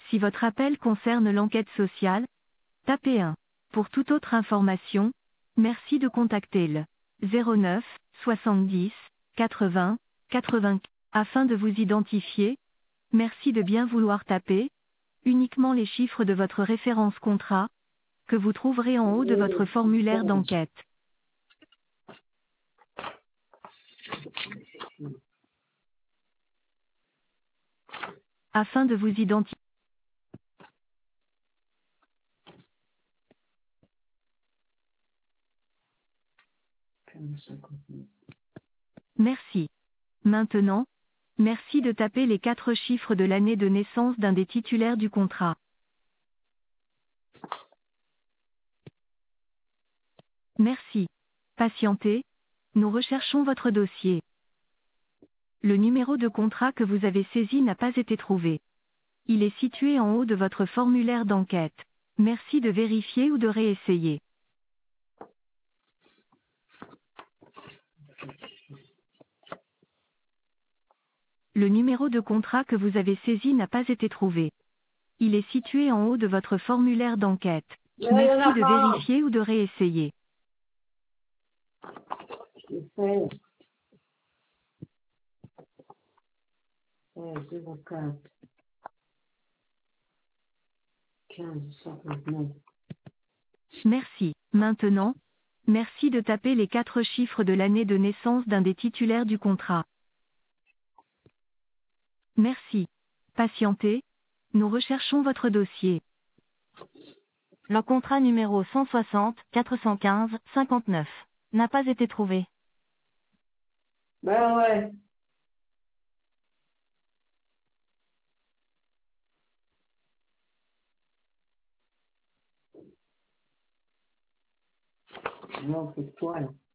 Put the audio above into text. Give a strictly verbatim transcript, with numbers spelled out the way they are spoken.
Si votre appel concerne l'enquête sociale, tapez un. Pour toute autre information, merci de contacter le zéro neuf soixante-dix quatre-vingts quatre-vingts. Afin de vous identifier, merci de bien vouloir taper uniquement les chiffres de votre référence contrat, que vous trouverez en haut de votre formulaire d'enquête. Afin de vous identifier. Merci. Maintenant, merci de taper les quatre chiffres de l'année de naissance d'un des titulaires du contrat. Merci. Patientez. Nous recherchons votre dossier. Le numéro de contrat que vous avez saisi n'a pas été trouvé. Il est situé en haut de votre formulaire d'enquête. Merci de vérifier ou de réessayer. Le numéro de contrat que vous avez saisi n'a pas été trouvé. Il est situé en haut de votre formulaire d'enquête. Merci de vérifier ou de réessayer. zéro quatre quinze cinquante-neuf. Merci. Maintenant, merci de taper les quatre chiffres de l'année de naissance d'un des titulaires du contrat. Merci. Patientez. Nous recherchons votre dossier. Le contrat numéro cent soixante quatre cent quinze cinquante-neuf n'a pas été trouvé. Ben ouais. Non, c'est toi là.